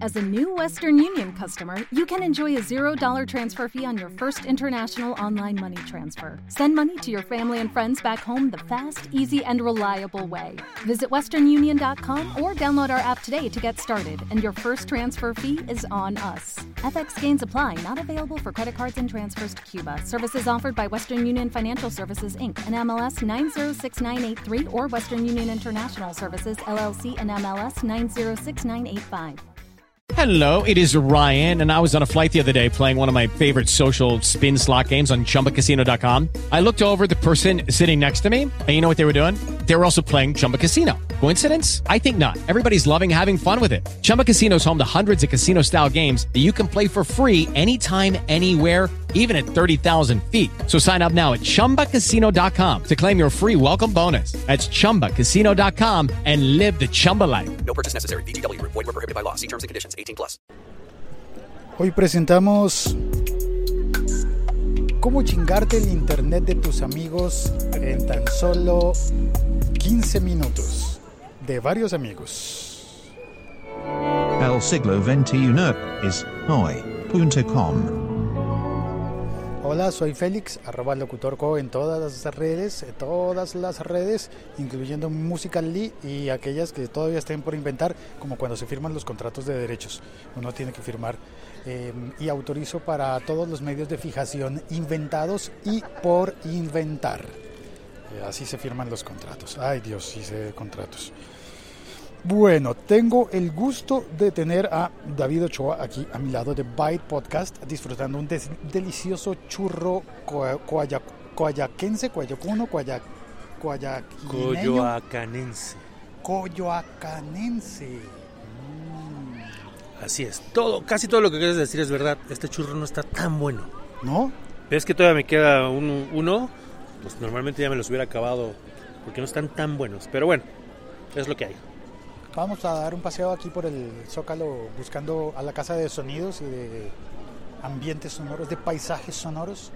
As a new Western Union customer, you can enjoy a $0 transfer fee on your first international online money transfer. Send money to your family and friends back home the fast, easy, and reliable way. Visit westernunion.com or download our app today to get started, and your first transfer fee is on us. FX gains apply, not available for credit cards and transfers to Cuba. Services offered by Western Union Financial Services, Inc., and MLS 906983, or Western Union International Services, LLC, and MLS 906985. Hello, it is Ryan, and I was on a flight the other day playing one of my favorite social spin slot games on ChumbaCasino.com. I looked over at the person sitting next to me, and you know what they were doing? They were also playing Chumba Casino. Coincidence? I think not. Everybody's loving having fun with it. Chumba Casino is home to hundreds of casino-style games that you can play for free anytime, anywhere, even at 30,000 feet. So sign up now at ChumbaCasino.com to claim your free welcome bonus. That's ChumbaCasino.com and live the Chumba life. No purchase necessary. VGW. Void where prohibited by law. See terms and conditions. 18+. Hoy presentamos cómo chingarte el internet de tus amigos en tan solo 15 minutos de varios amigos. El siglo XXI es hoy.com. Hola, soy Félix, @locutorco en todas las redes, incluyendo Musical.ly y aquellas que todavía estén por inventar, como cuando se firman los contratos de derechos. Uno tiene que firmar y autorizo para todos los medios de fijación inventados y por inventar. Así se firman los contratos. Ay Dios, sí sé de contratos. Bueno, tengo el gusto de tener a David Ochoa aquí a mi lado de Byte Podcast, disfrutando un delicioso churro coyoacanense. Así es. Casi todo lo que quieres decir es verdad. Este churro no está tan bueno. ¿No? ¿Ves que todavía me queda uno? Pues normalmente ya me los hubiera acabado porque no están tan buenos. Pero bueno, es lo que hay. Vamos a dar un paseo aquí por el Zócalo buscando a la casa de sonidos y de ambientes sonoros, de paisajes sonoros.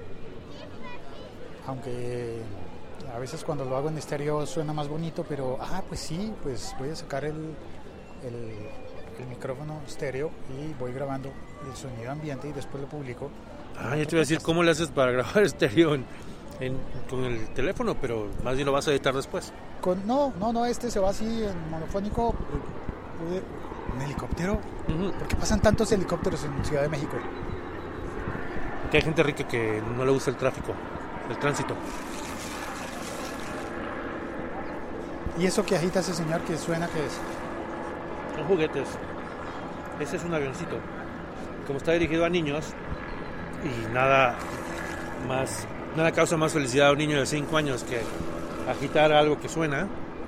Aunque a veces cuando lo hago en estéreo suena más bonito, pero pues sí, pues voy a sacar el micrófono estéreo y voy grabando el sonido ambiente y después lo publico. Ya te iba a decir cómo le haces para grabar estéreo con el teléfono, pero más bien lo vas a editar después. No, este se va así en monofónico. ¿Un helicóptero? Uh-huh. ¿Por qué pasan tantos helicópteros en Ciudad de México? Que hay gente rica que no le gusta el tráfico, el tránsito. ¿Y eso que agita ese señor que suena qué es? Son juguetes. Ese es un avioncito. Como está dirigido a niños y nada causa más felicidad a un niño de 5 años que agitar algo que suena.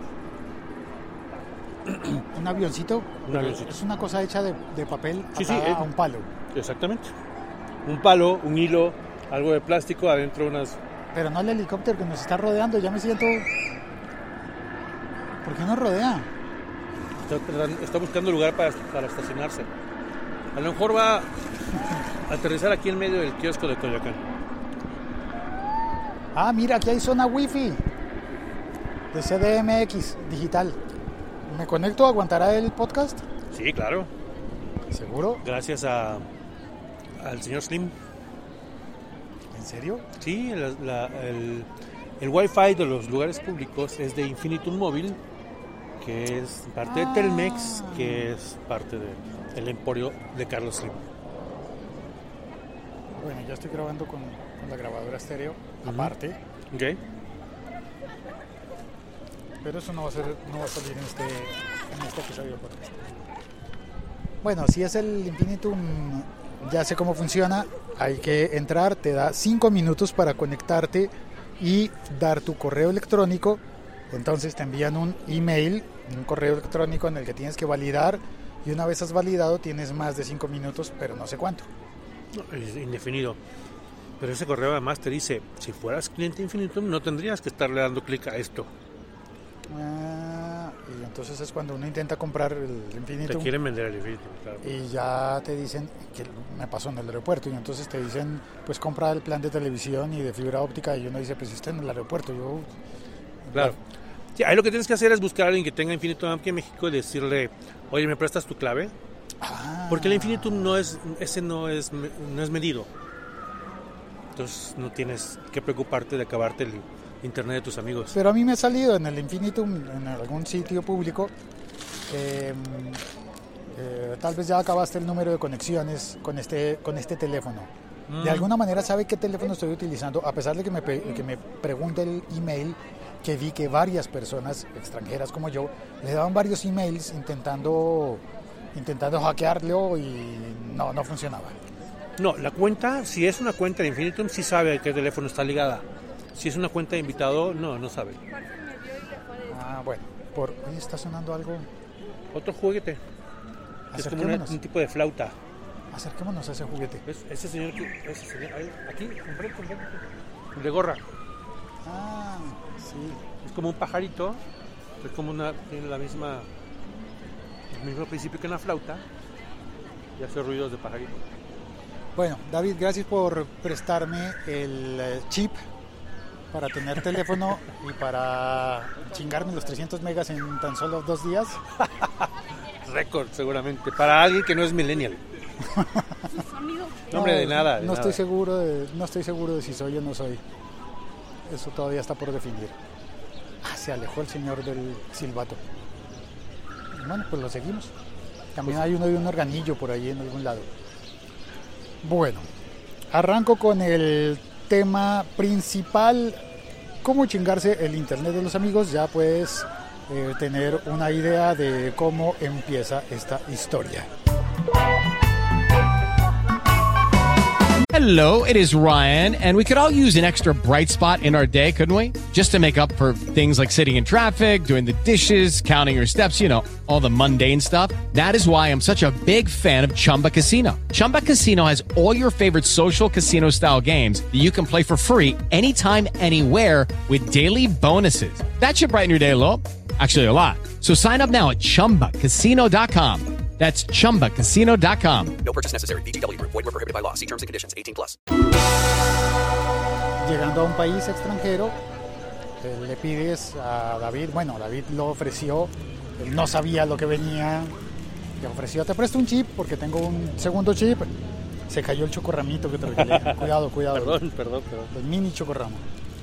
¿Un avioncito? Un avioncito. Es una cosa hecha de papel a un palo. Exactamente. Un palo, un hilo, algo de plástico, adentro unas... Pero no el helicóptero que nos está rodeando, ya me siento... ¿Por qué nos rodea? Está buscando lugar para estacionarse. A lo mejor va a aterrizar aquí en medio del kiosco de Coyoacán. Mira, aquí hay zona wifi de CDMX digital. ¿Me conecto? ¿Aguantará el podcast? Sí, claro. ¿Seguro? Gracias al señor Slim. ¿En serio? Sí, el Wi-Fi de los lugares públicos es de Infinitum Móvil, que es parte de Telmex, que es parte del emporio de Carlos Slim. Bueno, ya estoy grabando con la grabadora estéreo, aparte. Okay. Pero eso no va a salir en este episodio. Bueno, si es el Infinitum, ya sé cómo funciona. Hay que entrar, te da 5 minutos para conectarte y dar tu correo electrónico. Entonces te envían un email, un correo electrónico en el que tienes que validar, y una vez has validado tienes más de 5 minutos, pero no sé cuánto. No, es indefinido. Pero ese correo además te dice, si fueras cliente Infinitum no tendrías que estarle dando clic a esto. Y entonces es cuando uno intenta comprar el Infinitum. Te quieren vender el Infinitum, claro. Y ya te dicen, que me pasó en el aeropuerto, y entonces te dicen, pues compra el plan de televisión y de fibra óptica, y uno dice, pues está en el aeropuerto, yo... Claro. Sí, ahí lo que tienes que hacer es buscar a alguien que tenga Infinitum aquí en México y decirle, oye, ¿me prestas tu clave? Porque el infinitum no es medido. Entonces no tienes que preocuparte de acabarte el internet de tus amigos. Pero a mí me ha salido en el infinitum, en algún sitio público, tal vez ya acabaste el número de conexiones con este teléfono. De alguna manera sabe qué teléfono estoy utilizando, a pesar de que me pregunte el email, que vi que varias personas extranjeras como yo le daban varios emails intentando hackearlo y no funcionaba. No, la cuenta, si es una cuenta de Infinitum, sí sabe a qué teléfono está ligada. Si es una cuenta de invitado, no sabe. Bueno, ¿hoy está sonando algo? Otro juguete. Es como un tipo de flauta. Acerquémonos a ese juguete. ¿Ves? Ese señor, ahí, aquí, enfrente, de gorra. Sí. Es como un pajarito, es como tiene el mismo principio que una flauta y hace ruidos de pajarito. Bueno, David, gracias por prestarme el chip para tener teléfono y para chingarme los 300 megas en tan solo 2 días. Récord, seguramente, para alguien que no es millennial. No, hombre, de nada. No estoy seguro de si soy o no soy. Eso todavía está por definir. Se alejó el señor del silbato. Bueno, pues lo seguimos. También hay un organillo por ahí en algún lado. Bueno, arranco con el tema principal. ¿Cómo chingarse el internet de los amigos? Ya puedes tener una idea de cómo empieza esta historia. Hello, it is Ryan, and we could all use an extra bright spot in our day, couldn't we? Just to make up for things like sitting in traffic, doing the dishes, counting your steps, all the mundane stuff. That is why I'm such a big fan of Chumba Casino. Chumba Casino has all your favorite social casino-style games that you can play for free anytime, anywhere with daily bonuses. That should brighten your day a little. Actually, a lot. So sign up now at ChumbaCasino.com. That's ChumbaCasino.com. No purchase necessary. VGW Group. Void where prohibited by law. See terms and conditions. 18+. Llegando a un país extranjero, le pides a David, David lo ofreció, él no sabía lo que venía, le ofreció, te presto un chip porque tengo un segundo chip. Se cayó el chocorramito que te regalé. Cuidado. Perdón. El mini chocorramo.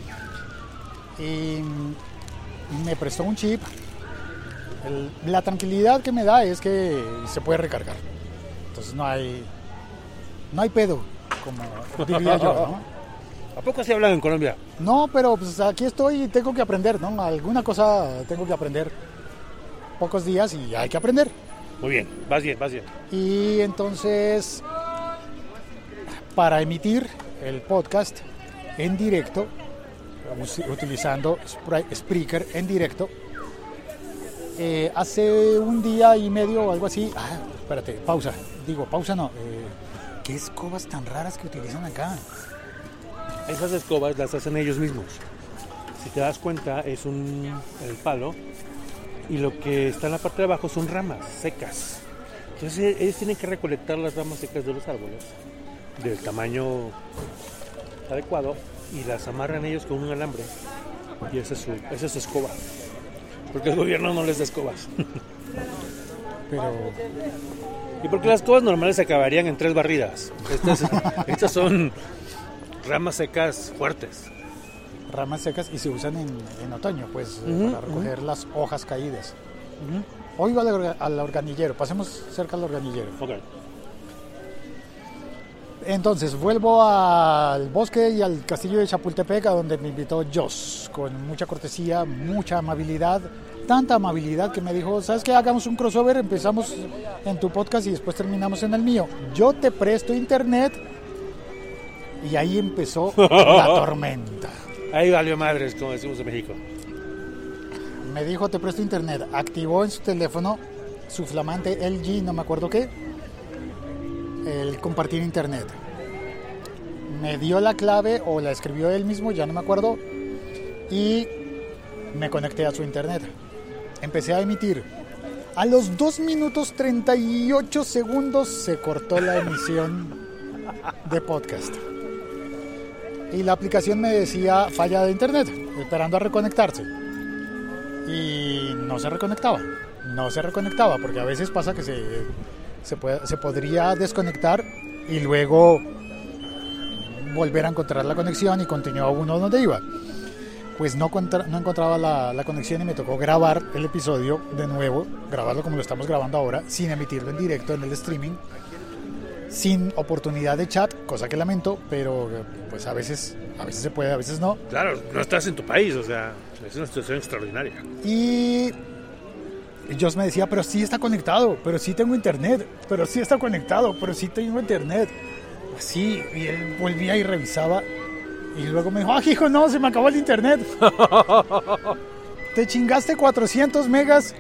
Y me prestó un chip. La tranquilidad que me da es que se puede recargar. Entonces no hay pedo, como diría yo, ¿no? ¿A poco se hablan en Colombia? No, pero pues aquí estoy y tengo que aprender, ¿no? Alguna cosa tengo que aprender. Pocos días y hay que aprender. Muy bien, vas bien. Y entonces, para emitir el podcast en directo, utilizando Spreaker en directo, hace un día y medio o algo así. Espérate, pausa. ¿Qué escobas tan raras que utilizan acá? Esas escobas las hacen ellos mismos. Si te das cuenta, es el palo, y lo que está en la parte de abajo son ramas secas. Entonces ellos tienen que recolectar las ramas secas de los árboles del tamaño adecuado y las amarran ellos con un alambre, y esa es su escoba. Porque el gobierno no les da escobas. Y porque las escobas normales se acabarían en 3 barridas. Estas son ramas secas fuertes. Ramas secas y se usan en otoño, pues, para recoger las hojas caídas. Oigo al organillero. Pasemos cerca al organillero. Okay. Entonces vuelvo al bosque y al castillo de Chapultepec, a donde me invitó Joss, con mucha cortesía, mucha amabilidad, tanta amabilidad que me dijo, ¿sabes qué? Hagamos un crossover, empezamos en tu podcast y después terminamos en el mío. Yo te presto internet, y ahí empezó la tormenta. Ahí valió madres, como decimos en México. Me dijo, te presto internet, activó en su teléfono su flamante LG, no me acuerdo qué, el compartir internet. Me dio la clave o la escribió él mismo, ya no me acuerdo, y me conecté a su internet. Empecé a emitir. A los 2 minutos 38 segundos se cortó la emisión de podcast. Y la aplicación me decía falla de internet, esperando a reconectarse. Y no se reconectaba, porque a veces pasa que se podría desconectar y luego volver a encontrar la conexión y continuaba uno donde iba. Pues no encontraba la conexión y me tocó grabar el episodio de nuevo, grabarlo como lo estamos grabando ahora, sin emitirlo en directo en el streaming, sin oportunidad de chat, cosa que lamento, pero pues a veces se puede, a veces no. Claro, no estás en tu país, o sea, es una situación extraordinaria. Y Josh me decía, pero sí está conectado, pero sí tengo internet, pero sí está conectado, pero sí tengo internet. Así, y él volvía y revisaba, y luego me dijo, hijo, no, se me acabó el internet. Te chingaste 400 megas.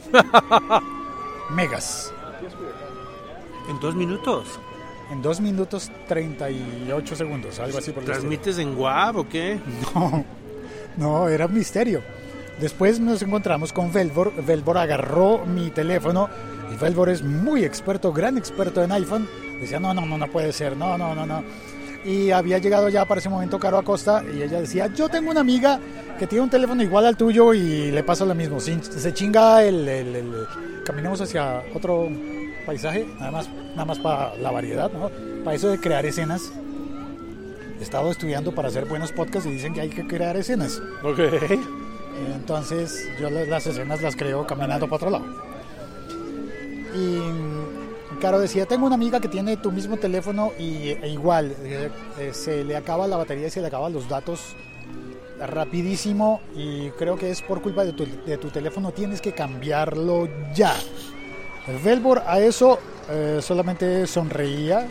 ¿En 2 minutos? En 2 minutos 38 segundos, algo así por el estilo. ¿Transmites en WAV o qué? No, era un misterio. Después nos encontramos con Velvor. Velvor agarró mi teléfono y Velvor es muy experto, gran experto en iPhone. Decía, no puede ser, no. Y había llegado ya para ese momento Caro Acosta y ella decía, yo tengo una amiga que tiene un teléfono igual al tuyo y le pasa lo mismo. Se chinga caminemos hacia otro paisaje, nada más para la variedad, ¿no? Para eso de crear escenas. He estado estudiando para hacer buenos podcasts y dicen que hay que crear escenas. Ok. Entonces yo las escenas las creo caminando para otro lado. Y Caro decía, tengo una amiga que tiene tu mismo teléfono e igual se le acaba la batería y se le acaban los datos rapidísimo y creo que es por culpa de tu teléfono, tienes que cambiarlo ya. Velvor a eso solamente sonreía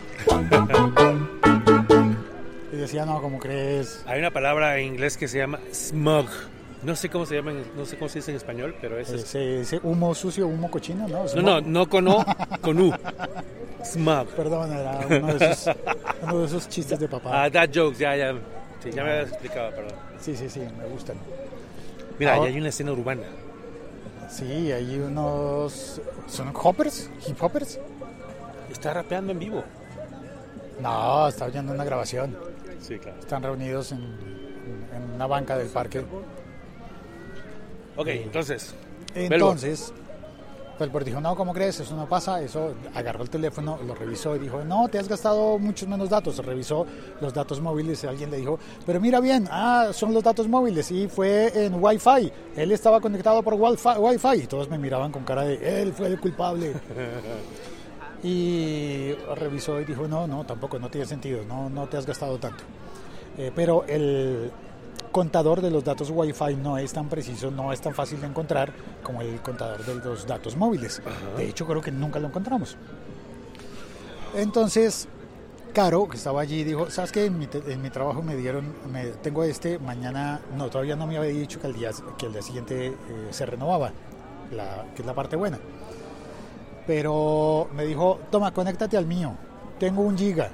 y decía, no, ¿cómo crees? Hay una palabra en inglés que se llama smog. No sé cómo se llama, no sé cómo se dice en español, pero es ese humo sucio, humo cochino, ¿no? No con O, con U. Smog. Perdón, era uno de esos chistes de papá. That jokes, ya. Sí, ya me habías explicado, perdón. Sí, me gustan. Mira, ahí hay una escena urbana. Sí, hay unos... ¿Son hoppers? ¿Hip hoppers? Está rapeando en vivo. No, está oyendo una grabación. Sí, claro. Están reunidos en una banca del parque. Ok, entonces, Velvor dijo, no, ¿cómo crees? Eso no pasa. Eso agarró el teléfono, lo revisó y dijo, no, te has gastado muchos menos datos. Revisó los datos móviles y alguien le dijo, pero mira bien, son los datos móviles y fue en Wi-Fi. Él estaba conectado por Wi-Fi y todos me miraban con cara de, él fue el culpable. Y revisó y dijo, no, tampoco, no tiene sentido, no te has gastado tanto. Pero el contador de los datos Wi-Fi no es tan preciso, no es tan fácil de encontrar como el contador de los datos móviles. Ajá. De hecho, creo que nunca lo encontramos. Entonces, Caro, que estaba allí, dijo, ¿sabes qué? En mi trabajo tengo mañana, no, todavía no me había dicho que al día siguiente se renovaba, que es la parte buena. Pero me dijo, toma, conéctate al mío, tengo 1 giga.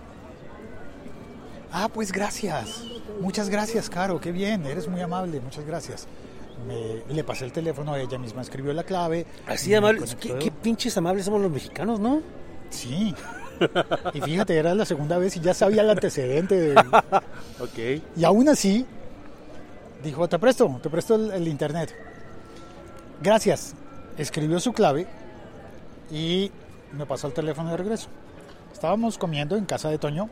Pues gracias. Muchas gracias, Caro, qué bien, eres muy amable, muchas gracias. Le pasé el teléfono, ella misma escribió la clave. Así amable, qué pinches amables somos los mexicanos, ¿no? Sí. Y fíjate, era la segunda vez y ya sabía el antecedente. Ok. Y aún así, dijo, te presto el internet. Gracias. Escribió su clave y me pasó el teléfono de regreso. Estábamos comiendo en la casa de Toño.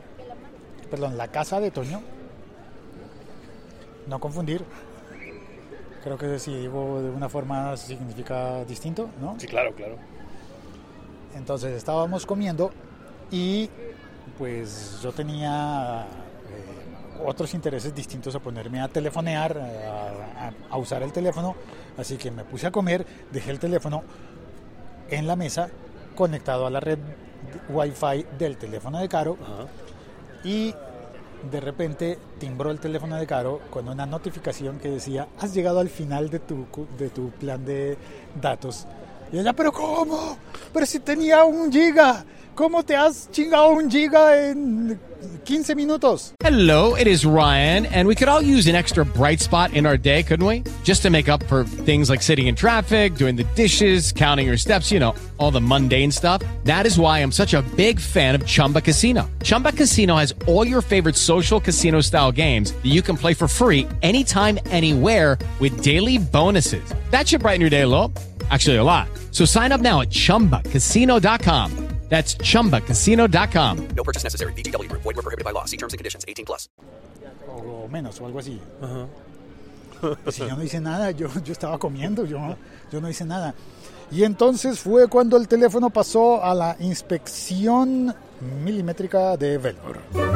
No confundir. Creo que si digo de una forma significa distinto, ¿no? Sí, claro. Entonces estábamos comiendo y pues yo tenía otros intereses distintos a ponerme a telefonear, a usar el teléfono. Así que me puse a comer, dejé el teléfono en la mesa conectado a la red Wi-Fi del teléfono de Caro. Ajá. Y de repente timbró el teléfono de Caro con una notificación que decía, has llegado al final de tu plan de datos. Y ella, ¿pero cómo? Pero si tenía 1 giga. ¿Cómo te has chingado 1 giga en 15 minutos? Hello, it is Ryan, and we could all use an extra bright spot in our day, couldn't we? Just to make up for things like sitting in traffic, doing the dishes, counting your steps, all the mundane stuff. That is why I'm such a big fan of Chumba Casino. Chumba Casino has all your favorite social casino-style games that you can play for free anytime, anywhere with daily bonuses. That should brighten your day a little. Actually, a lot. So sign up now at ChumbaCasino.com. That's chumbacasino.com. No purchase necessary. VGW Group. Void where prohibited by law. See terms and conditions. 18+. O menos, o algo así. Ajá. Pues si yo no hice nada, yo estaba comiendo, yo no hice nada. Y entonces fue cuando el teléfono pasó a la inspección milimétrica de Velvor.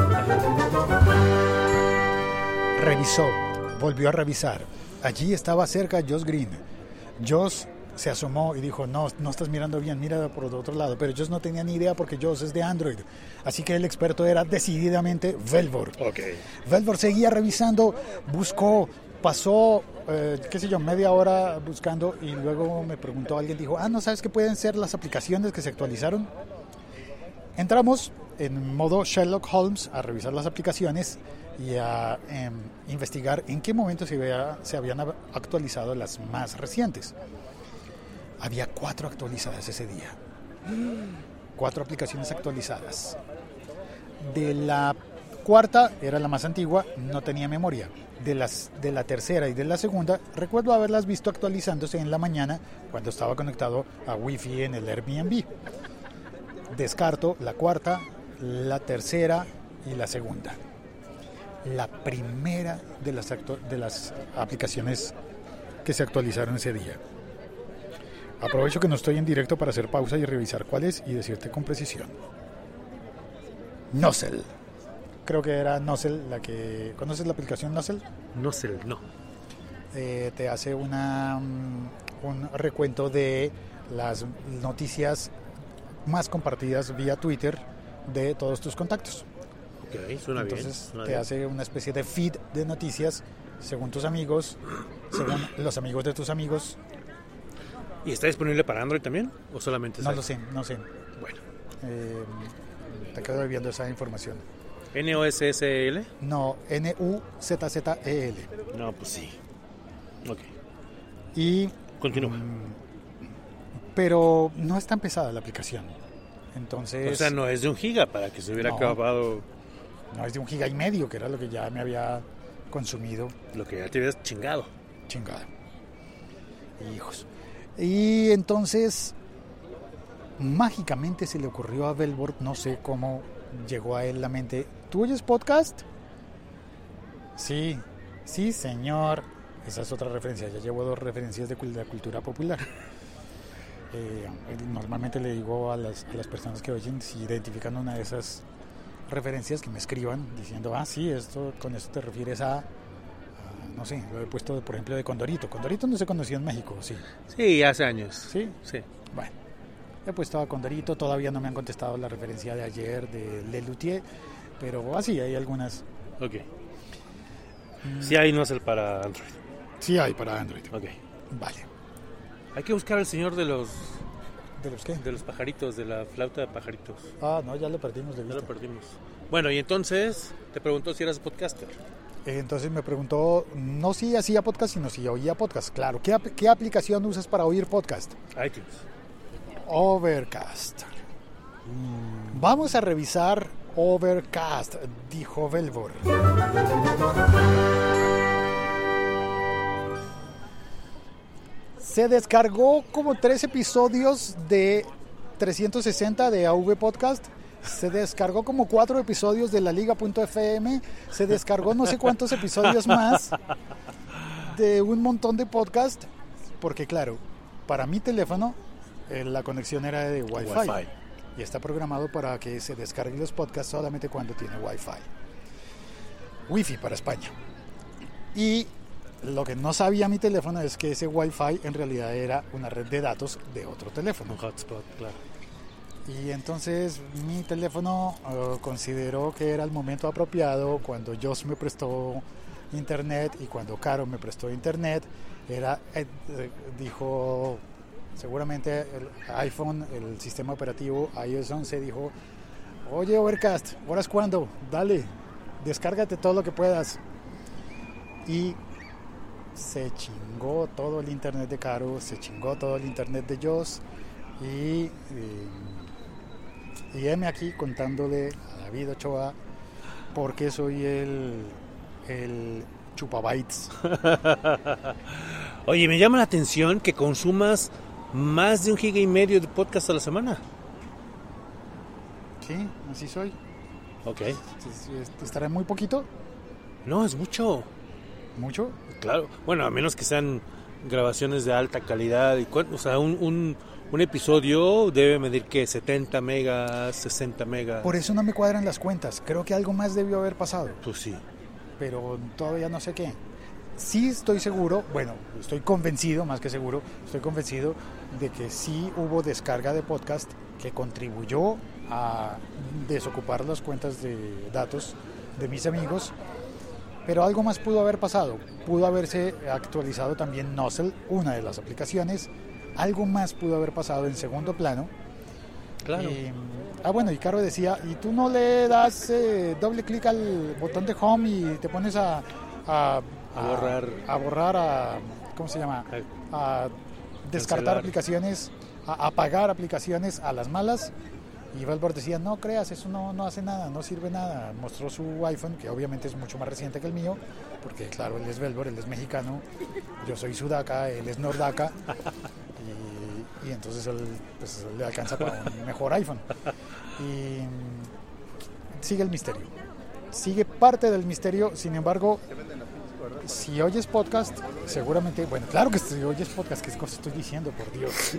Revisó, volvió a revisar. Allí estaba cerca Josh Green. Josh se asomó y dijo, no estás mirando bien, mira por el otro lado. Pero Josh no tenía ni idea porque Josh es de Android. Así que el experto era decididamente Velvor. Okay. Velvor seguía revisando, buscó, pasó, media hora buscando y luego me preguntó, alguien dijo, ¿no sabes qué pueden ser las aplicaciones que se actualizaron? Entramos en modo Sherlock Holmes a revisar las aplicaciones y a investigar en qué momento se habían actualizado las más recientes. Había 4 actualizadas ese día. 4 aplicaciones actualizadas. De la cuarta, era la más antigua, no tenía memoria. De la tercera y de la segunda, recuerdo haberlas visto actualizándose en la mañana cuando estaba conectado a Wi-Fi en el Airbnb. Descarto la cuarta, la tercera y la segunda. La primera de las aplicaciones que se actualizaron ese día. Aprovecho que no estoy en directo para hacer pausa y revisar cuál es y decirte con precisión. Nozzle. Creo que era Nozzle la que... ¿Conoces la aplicación Nozzle? Nozzle, no. Te hace un recuento de las noticias más compartidas vía Twitter de todos tus contactos. Ok, suena bien. Entonces te hace una especie de feed de noticias según tus amigos, según los amigos de tus amigos. ¿Y está disponible para Android también? ¿O solamente No lo sé. Bueno. Te quedo debiendo esa información. ¿NOSSL? No, NUZZEL. No, pues sí. Ok. Y... Continúa. Pero no es tan pesada la aplicación. Entonces... O sea, no es de 1 giga para que se hubiera acabado... No, es de 1,5 giga, que era lo que ya me había consumido. Lo que ya te habías chingado. Chingado. Hijos. Y entonces, mágicamente se le ocurrió a Velvor, no sé cómo llegó a él la mente. ¿Tú oyes podcast? Sí, señor. Esa es otra referencia. Ya llevo 2 referencias de la cultura popular. Normalmente le digo a las personas que oyen, si identifican una de esas referencias, que me escriban diciendo, sí, con esto te refieres a... No sé, lo he puesto, por ejemplo, de Condorito. Condorito no se conoció en México, sí. Sí, hace años. ¿Sí? Sí. Bueno, he puesto a Condorito. Todavía no me han contestado la referencia de ayer de Lelutier, pero así hay algunas. Ok. Sí hay Nozzle para Android. Sí hay para Android. Ok. Vale. Hay que buscar al señor de los... ¿De los qué? De los pajaritos, de la flauta de pajaritos. No, ya lo perdimos de Ya vista. lo perdimos. Bueno, y entonces te preguntó si eras podcaster. Entonces me preguntó, no si hacía podcast, sino si oía podcast. Claro, ¿qué aplicación usas para oír podcast? iTunes. Overcast. Vamos a revisar Overcast, dijo Velvor. Se descargó como 3 episodios de 360 de AV Podcast. Se descargó como 4 episodios de la Liga.fm. Se descargó no sé cuántos episodios más de un montón de podcast. Porque claro, para mi teléfono la conexión era de Wi-Fi. Y está programado para que se descarguen los podcasts solamente cuando tiene Wi-Fi. Wi-Fi para España. Y lo que no sabía mi teléfono es que ese Wi-Fi en realidad era una red de datos de otro teléfono. Un hotspot, claro. Y entonces mi teléfono consideró que era el momento apropiado cuando Josh me prestó internet y cuando Caro me prestó internet. Dijo, seguramente el iPhone, el sistema operativo iOS 11 dijo, oye Overcast, ¿ahora es cuándo? Dale, descárgate todo lo que puedas. Y se chingó todo el internet de Caro, se chingó todo el internet de Josh y heme aquí contándole a David Ochoa por qué soy el chupabytes. Oye, me llama la atención que consumas más de 1,5 giga de podcast a la semana. Sí, así soy. Ok. ¿Estará muy poquito? No, es mucho. ¿Mucho? Claro. Bueno, a menos que sean grabaciones de alta calidad. O sea, un episodio debe medir, ¿qué? 70 megas, 60 megas. Por eso no me cuadran las cuentas. Creo que algo más debió haber pasado. Pues sí. Pero todavía no sé qué. Sí estoy seguro, bueno, estoy convencido, más que seguro, estoy convencido de que sí hubo descarga de podcast que contribuyó a desocupar las cuentas de datos de mis amigos, pero algo más pudo haber pasado. Pudo haberse actualizado también Nozzle, una de las aplicaciones. Algo más pudo haber pasado en segundo plano. Claro. Bueno, y Caro decía, ¿y tú no le das doble clic al botón de home y te pones a borrar, ¿cómo se llama? A descartar cancelar aplicaciones, a apagar aplicaciones a las malas? Y Velbor decía, no creas, eso no hace nada, no sirve nada. Mostró su iPhone, que obviamente es mucho más reciente que el mío, porque claro, él es Velbor, él es mexicano, yo soy sudaca, él es nordaca, y entonces él pues, le alcanza para un mejor iPhone. Y sigue el misterio, sigue parte del misterio. Sin embargo, si oyes podcast, seguramente, bueno, claro que si oyes podcast, ¿qué cosa estoy diciendo, por Dios?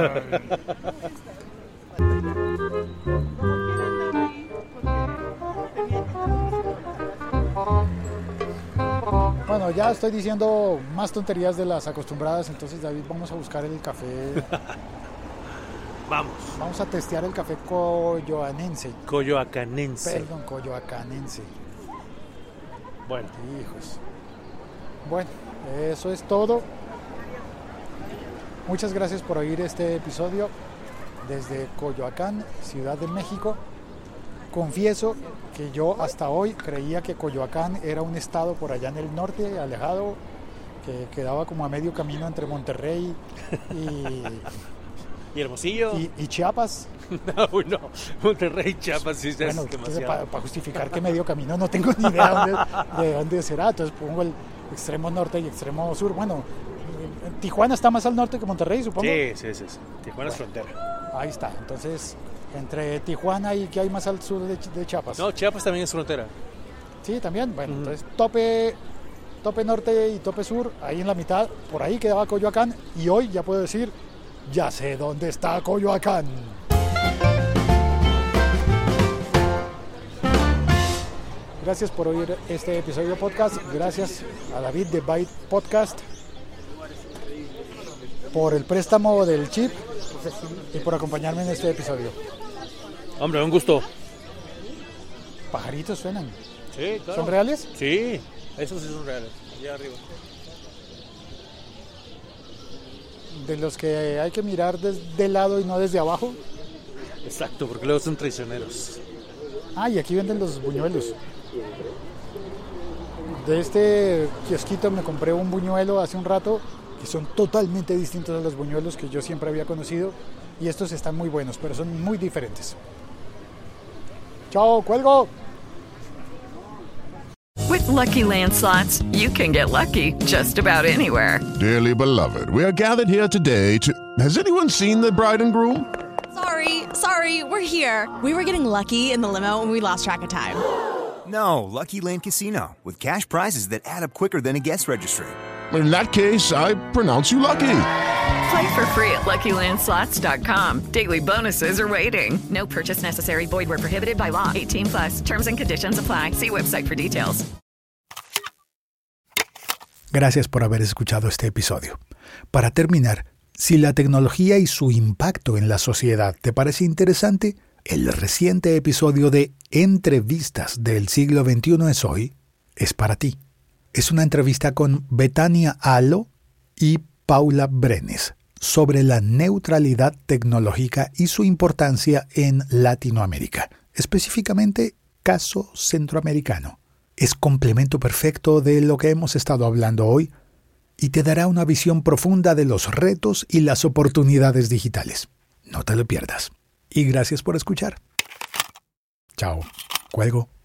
Bueno, ya estoy diciendo más tonterías de las acostumbradas, entonces David, vamos a buscar el café. Vamos a testear el café coyoacanense. Perdón, coyoacanense. Bueno. Hijos. Bueno, eso es todo. Muchas gracias por oír este episodio desde Coyoacán, Ciudad de México. Confieso que yo hasta hoy creía que Coyoacán era un estado por allá en el norte, alejado, que quedaba como a medio camino entre Monterrey ¿Y Hermosillo? y Chiapas. No, Monterrey y Chiapas sí bueno, es demasiado. Para justificar que medio camino no tengo ni idea de dónde será, entonces pongo el extremo norte y extremo sur. Bueno, Tijuana está más al norte que Monterrey, supongo. Sí. Tijuana es frontera. Ahí está, entonces entre Tijuana y ¿qué hay más al sur de Chiapas? No, Chiapas también es frontera. Sí, también. Bueno, entonces tope norte y tope sur, ahí en la mitad, por ahí quedaba Coyoacán, y hoy ya puedo decir, ya sé dónde está Coyoacán. Gracias por oír este episodio podcast. Gracias a David de Byte Podcast por el préstamo del chip y por acompañarme en este episodio. Hombre, un gusto. Pajaritos suenan. Sí, claro. ¿Son reales? Sí, esos sí son reales. Allá arriba. De los que hay que mirar desde el lado y no desde abajo. Exacto, porque luego son traicioneros. Y aquí venden los buñuelos. De este kiosquito me compré un buñuelo hace un rato, que son totalmente distintos a los buñuelos que yo siempre había conocido, y estos están muy buenos, pero son muy diferentes. ¡Chao, cuelgo! With Lucky Land Slots, you can get lucky just about anywhere. Dearly beloved, we are gathered here today to... Has anyone seen the bride and groom? Sorry, we're here. We were getting lucky in the limo and we lost track of time. No, Lucky Land Casino, with cash prizes that add up quicker than a guest registry. In that case, I pronounce you lucky. Play for free at LuckyLandSlots.com. Daily bonuses are waiting. No purchase necessary. Void where prohibited by law. 18+. Terms and conditions apply. See website for details. Gracias por haber escuchado este episodio. Para terminar, si la tecnología y su impacto en la sociedad te parece interesante, el reciente episodio de Entrevistas del siglo XXI es hoy, es para ti. Es una entrevista con Betania Alo y Paula Brenes sobre la neutralidad tecnológica y su importancia en Latinoamérica, específicamente caso centroamericano. Es complemento perfecto de lo que hemos estado hablando hoy y te dará una visión profunda de los retos y las oportunidades digitales. No te lo pierdas. Y gracias por escuchar. Chao. Cuelgo.